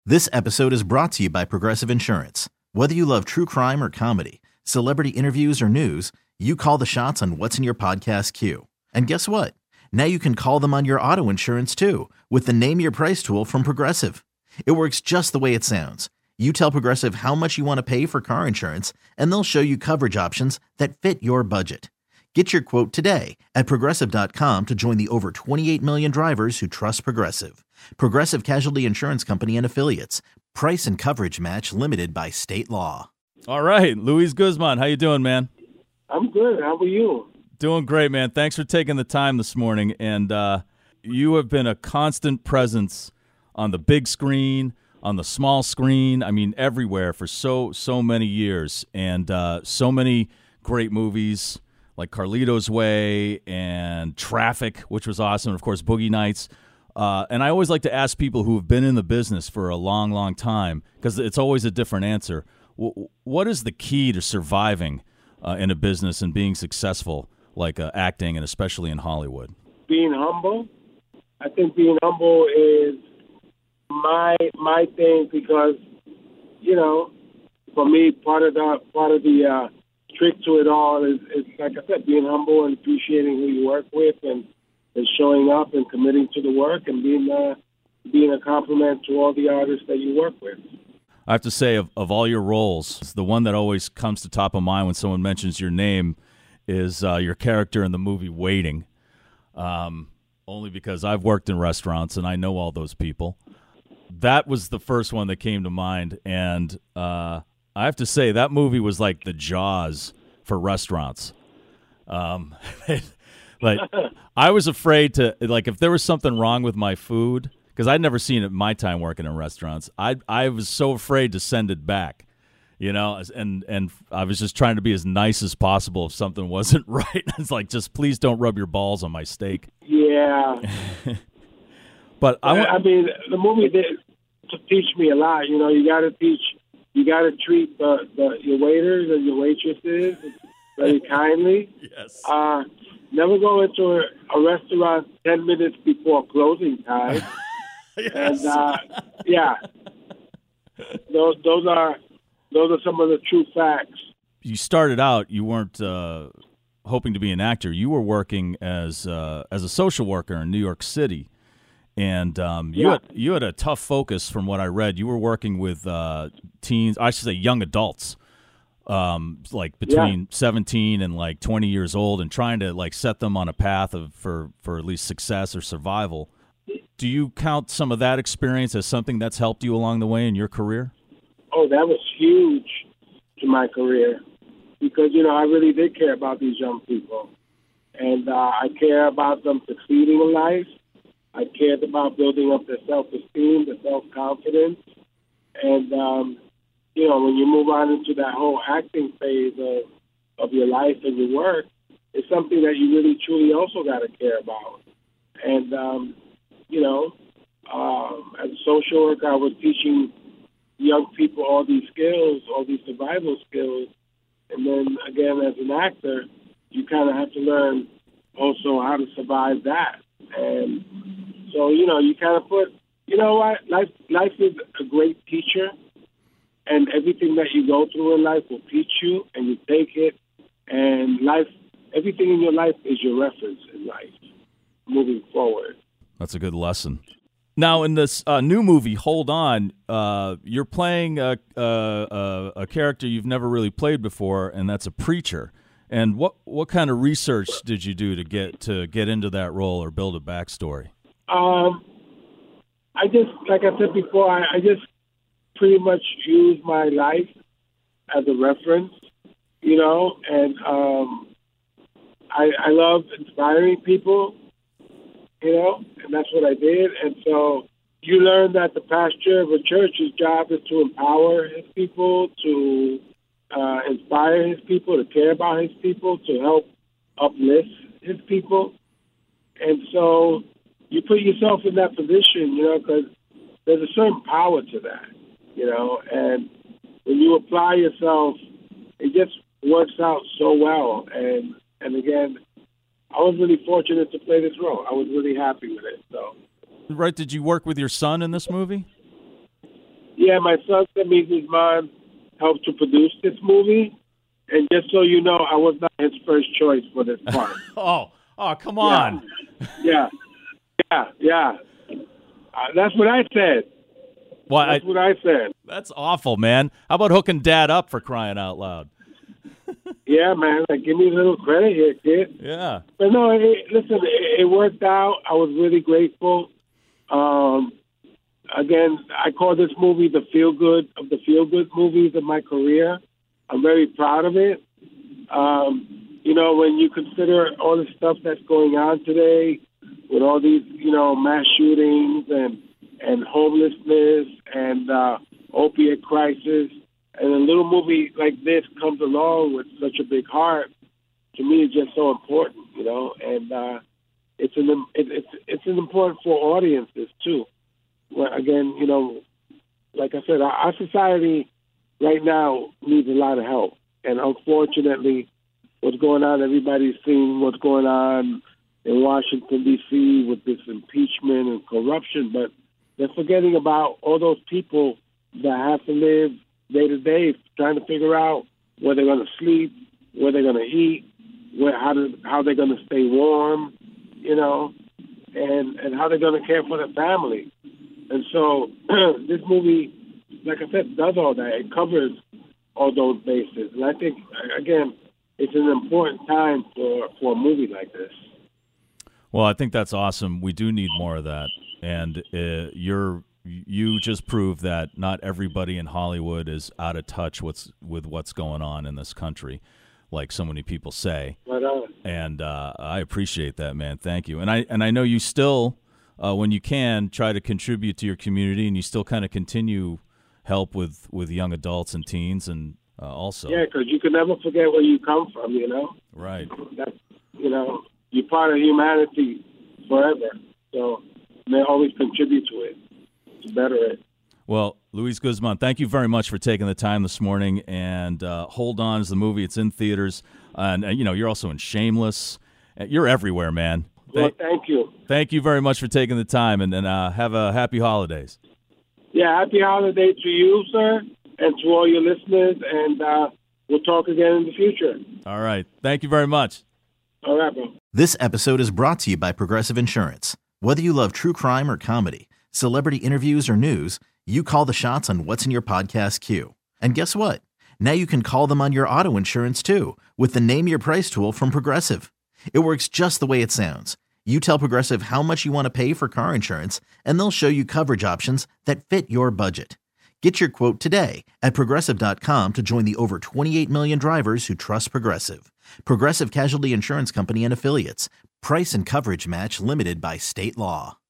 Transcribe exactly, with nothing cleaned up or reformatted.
This episode is brought to you by Progressive Insurance. Whether you love true crime or comedy, celebrity interviews or news, you call the shots on what's in your podcast queue. And guess what? Now you can call them on your auto insurance too with the Name Your Price tool from Progressive. It works just the way it sounds. You tell Progressive how much you want to pay for car insurance, and they'll show you coverage options that fit your budget. Get your quote today at Progressive dot com to join the over twenty-eight million drivers who trust Progressive. Progressive Casualty Insurance Company and Affiliates. Price and coverage match limited by state law. All right, Luis Guzman, how you doing, man? I'm good. How are you? Doing great, man. Thanks for taking the time this morning. And uh, you have been a constant presence on the big screen, on the small screen, I mean, everywhere for so, so many years. And uh, so many great movies like Carlito's Way and Traffic, which was awesome, and of course, Boogie Nights. Uh, and I always like to ask people who have been in the business for a long, long time, because it's always a different answer. W- what is the key to surviving uh, in a business and being successful, like uh, acting and especially in Hollywood? Being humble. I think being humble is my my thing because, you know, for me, part of the part of the uh, trick to it all is, is, like I said, being humble and appreciating who you work with and, and showing up and committing to the work and being uh, being a compliment to all the artists that you work with. I have to say, of, of all your roles, the one that always comes to top of mind when someone mentions your name is uh, your character in the movie Waiting, um, only because I've worked in restaurants and I know all those people. That was the first one that came to mind, and uh, I have to say that movie was like the Jaws for restaurants. Um, like I was afraid to, like, if there was something wrong with my food, because I'd never seen it in my time working in restaurants, I I was so afraid to send it back, you know, and and I was just trying to be as nice as possible if something wasn't right. It's like, just please don't rub your balls on my steak. Yeah. But I, w- I mean, the movie did to teach me a lot. You know, you got to teach, you got to treat the, the your waiters and your waitresses very kindly. Yes. Uh, never go into a, a restaurant ten minutes before closing time. Yes. And uh, yeah, those those are those are some of the true facts. You started out, you weren't uh, hoping to be an actor. You were working as uh, as a social worker in New York City. And um, you yeah. had you had a tough focus from what I read. You were working with uh, teens, I should say young adults, um, like between yeah. seventeen and like twenty years old, and trying to like set them on a path of for, for at least success or survival. Do you count some of that experience as something that's helped you along the way in your career? Oh, that was huge to my career because, you know, I really did care about these young people. And uh, I care about them succeeding in life. I cared about building up their self-esteem, their self-confidence. And, um, you know, when you move on into that whole acting phase of, of your life and your work, it's something that you really, truly also got to care about. And, um, you know, um, as a social worker, I was teaching young people all these skills, all these survival skills. And then, again, as an actor, you kind of have to learn also how to survive that. And so, you know, you kind of put, you know what, life life is a great teacher, and everything that you go through in life will teach you, and you take it, and life, everything in your life is your reference in life moving forward. That's a good lesson. Now, in this uh, new movie, Hold On, uh, you're playing a, a, a character you've never really played before, and that's a preacher. And what, what kind of research did you do to get to get into that role or build a backstory? Um, I just, like I said before, I, I just pretty much use my life as a reference, you know, and um, I, I love inspiring people, you know, and that's what I did. And so you learn that the pastor of a church's job is to empower his people, to uh, inspire his people, to care about his people, to help uplift his people. And so you put yourself in that position, you know, because there's a certain power to that, you know, and when you apply yourself, it just works out so well. And, and again, I was really fortunate to play this role. I was really happy with it. So, right? Did you work with your son in this movie? Yeah, my son Samir Guzman helped to produce this movie. And just so you know, I was not his first choice for this part. oh, oh, come on. Yeah, yeah, yeah. yeah. Uh, that's what I said. Well, that's I, what I said. That's awful, man. How about hooking Dad up, for crying out loud? Yeah, man. Like, give me a little credit here, kid. Yeah. But no, it, listen, it, it worked out. I was really grateful. Um, again, I call this movie the feel-good of the feel-good movies of my career. I'm very proud of it. Um, you know, when you consider all the stuff that's going on today with all these, you know, mass shootings and and homelessness and uh, opiate crisis, and a little movie like this comes along with such a big heart, to me it's just so important, you know, and uh, it's an it, it's it's an important for audiences too. Well, again, you know, like I said, our, our society right now needs a lot of help, and unfortunately, what's going on, everybody's seeing what's going on in Washington, D C with this impeachment and corruption, but they're forgetting about all those people that have to live day to day, trying to figure out where they're going to sleep, where they're going to eat, where how to, how they're going to stay warm, you know, and and how they're going to care for their family. And so this movie, like I said, does all that. It covers all those bases. And I think, again, it's an important time for, for a movie like this. Well, I think that's awesome. We do need more of that. And uh, you're you just proved that not everybody in Hollywood is out of touch what's, with what's going on in this country, like so many people say. Right on. And uh, I appreciate that, man. Thank you. And I and I know you still, uh, when you can, try to contribute to your community, and you still kind of continue help with, with young adults and teens, and uh, also. Yeah, because you can never forget where you come from, you know? Right. That's, you know, you're part of humanity forever. So they always contribute to it, to better it. Well, Luis Guzman, thank you very much for taking the time this morning. And uh, Hold On is the movie. It's in theaters. And, uh, you know, you're also in Shameless. You're everywhere, man. Well, thank you. Thank you very much for taking the time, and, and uh, have a happy holidays. Yeah, happy holiday to you, sir, and to all your listeners. And uh, we'll talk again in the future. All right. Thank you very much. All right, bro. This episode is brought to you by Progressive Insurance. Whether you love true crime or comedy, celebrity interviews or news, you call the shots on what's in your podcast queue. And guess what? Now you can call them on your auto insurance too with the Name Your Price tool from Progressive. It works just the way it sounds. You tell Progressive how much you want to pay for car insurance, and they'll show you coverage options that fit your budget. Get your quote today at Progressive dot com to join the over twenty-eight million drivers who trust Progressive. Progressive Casualty Insurance Company and Affiliates. Price and coverage match limited by state law.